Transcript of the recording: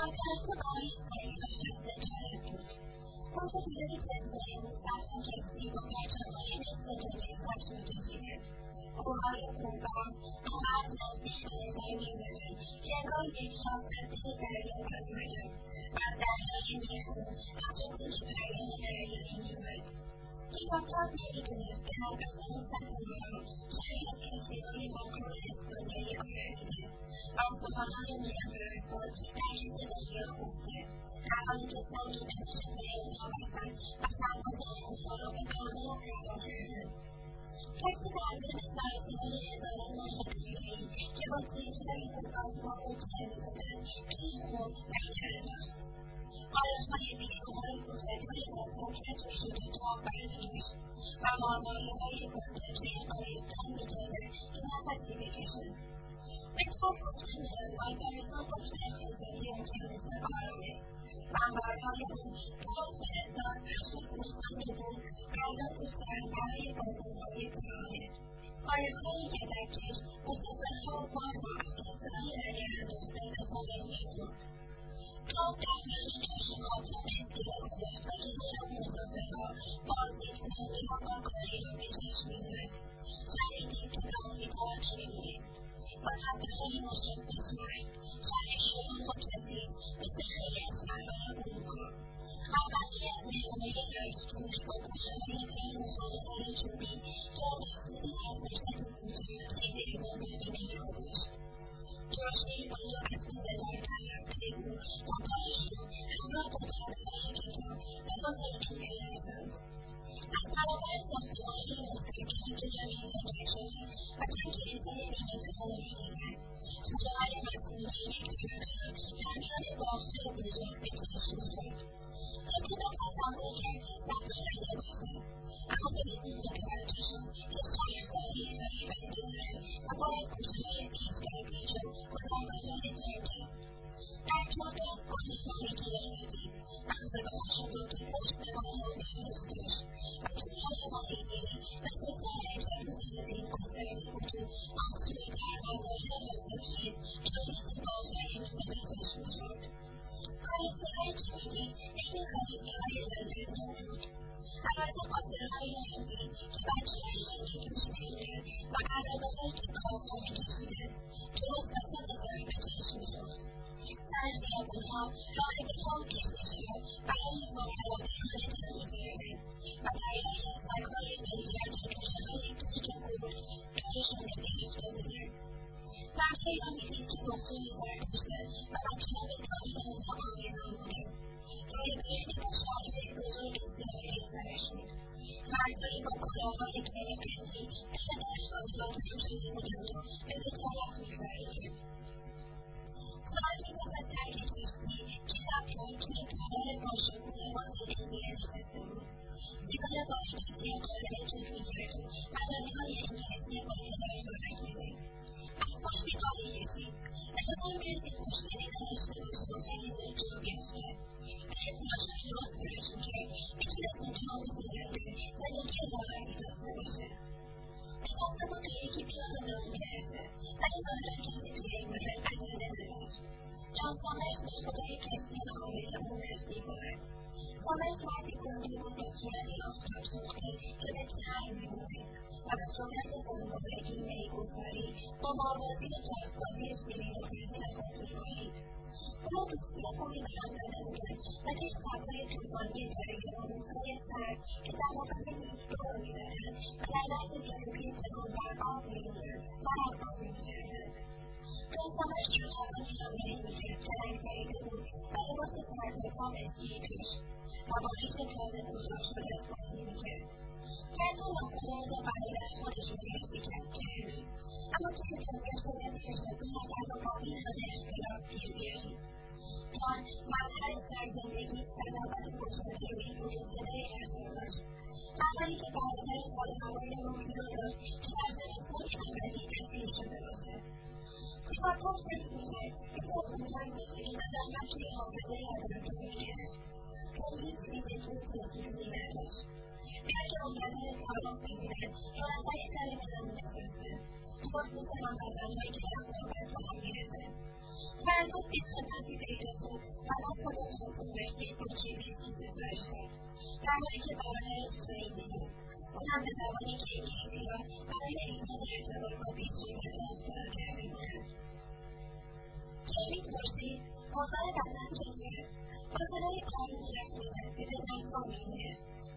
جلسه برای سریع و حفظ جالب بود. منتها دیدن جزوه‌های مستطیل کشتی با پرچم‌های نصف دنیای سبز می‌کشیده. کوه‌های پربرف آنقدر نزدیک به نظر می‌آمدند که انگار یک راست از دل دریا برآمدند و از دریای میخون عطرگون پیام دریایی می‌آمد. کتاب‌دار نمی‌دونست که هر قسمت صحنه‌ها شبیه از کشتی‌های مغرور اسپانیایی آفریده و اتوبان‌های میان‌برزبان در حس دنیا خفته. هوایی که سنگین به چشمه‌های آنها بستند و سربازان آنها را به اعماق رها کردند. کشتی درمیان سرصدای هزاران موج دریایی که با تیزهایی از آسمان جر می‌زدند توی خم پیکره داشت. قایق‌های بی‌شمار کوچک‌های از حکمت شده تاب برمی‌گشت و مارماهی‌های گنده توی قایق‌ها می‌جستند که نفسی بکشند. به طور حکم میانمار برسان حکم اقتصادی اقیانوس آرامه. بمبارهای آن درست به هزار پشم گوسفندی بود الان ریخته‌اند برای واگن‌های ترانه. قایق‌های یدک‌کش اتوبان‌ها بار با افغانستان دریا انداخته به ساحل می‌برد. تاب در میان جوش خاطر استیله گذاشت و کنار آن مسافرها بازدیدکننده‌ها با کاری‌ها به چشم می‌آمد. شهری دید که به امیدوار نمی‌گریست. با تپه‌های مشرف به شهر، شهری شلوغ و کثیف مثل خیلی از شهرهای اروپا. خلوتی از معماری رنگ‌توش با گوشه‌های تنگ و صالح‌های چوبی که آتش‌سوزی در فرصت کوتاه چیزی از آن باقی نمی‌گذاشت. جاشه‌ای بال و اسب زلال دررفته او با پایشون همراه با چرخ‌های کتاب به منزل می‌رسند. از برابر ساختمان‌های مستحکم پیرامون تنگ شده و چنگیزهای نیمه‌تمام می‌دیدند. خونه‌های مسکونی یکطبقه هم در میان باغ‌های بزرگ به چشم می‌خورد. ابتدا تصور کرد که سخت‌خریده باشد، اما خیلی زود متوجه شد که شهر زاویه‌هایی بندی دارد و پر از کوچه‌های پیچ در پیچ و گذرگاه‌های تنگی. در دوردست گل‌های گیاهی دید، منظره‌هاشون را که پشت به بال اقیانوس داشت و تورهای ماهیگیری مثل تاره‌های تازه‌ای گسترده بود و آن سوی در بازارهای غافلخیز جلوس باغ‌های میوه به چشم می‌خورد. کالسکه‌هایی که می‌دید عین کالسکه‌های لندن نو بود. البته قاطرهایی را هم دید که بچه‌های ژنده دوش می‌بودند و عرابه‌هایی که کاوها می‌کشیدند درست وسط شهر به چشم می‌خورد. در خیابان‌ها راهبه‌ها و کشیش‌ها برای ماهرانه‌خانه جمع می‌کردند و دریایی از سگ‌های ولگرد و توشه‌های گوشت و گرگ دورشان را گرفته بودند. مردهایی را می‌دید که بغضی سر داشتند و بچه‌ها به تامیل آنها آویزان بودند. راهبه‌هایی با شال‌های بزرگ سفید سرشون. مردهایی با کلاه‌های کریه‌بندی دم در خانه‌ها جمع شده بودند و به وکالت می‌پرداختند. ساعتی بعد از ترک کشتی کتاب‌دار توی تالار باشکوه هتل ایمیر نشسته بود. سیگار باریکی قالب دود می‌کرد و مجله‌های انگلیسی باریک ورق می‌زد. از خشکی قالی کشید. به نظر می‌رسید مشکلی نداشته باشه و خیلی زود جا بیفته. اگه پولش رو درست خرج می‌کرد می‌تونست امتحان زدنده زندگی واقعی داشته باشه. احساس بود که یکی بیاد و به اون برسه ولی ظاهرا کسی توی این محل عجله نداشت. جان سامش به خدای کشتی حامل اون نزدیک آمد. سامش مردی گنده بود با صورتی آفتاب سوخته که به چرم می‌ماند و به صورت گنبدگی میگساری قماربازی و جاذبازی سیمین و خزین خود می‌مالید. اونا دوستی خوبی به هم زده بودند و طی شب‌های طوفانی دریا و روزهای سرد که در واقع میز دور می‌زدند و در لحظ جنوبی تکان بر آب می‌بودند فرق‌بازی می‌کردند. جان سامش را جوانی حامله‌ای می‌دید که رنگ پریده بود و لباس سربه‌پا مسکی داشت و با ریش تازه کوتاه شده‌اش بازی می‌کرد. گرچه ناخودآگاه با برادر خودش معرفی کرد جرمی، اما توی دنیا شاید تشبه نکرد و با این همه اختلاف گیر بیاییم. جان مظهر سرزندگی، صلابت و خوش‌فهمی بود و صدای ارسا داشت. در حالی که برادر حال‌وهوای روحی را داشت که در زمستانی ابدی اسیر شده باشد. کتاب‌دار فکر می‌کرد که تصمیم‌های موسیقی و زحمت توی حافظه آدم جا می‌گیرد. چون هیچ ویژگی توصیفی نداشت. اگر که منتظر طلاق بمونند یا نفری سر میزان نشستند درست مثل هموطن‌هایی که همراه به هم می‌رسند. فردا بیخدمتی پیدا شد و گوش داد. در حالی که برادرش جایی میدید. اونم به زبان انگلیسی را برای ایجاد ارتباط با پیشرویان اختراع کرده بودند. جیمی پرسید اوضاع بدن چطوره؟ با صدای آروم حرف میزد که به نظم میگرفت.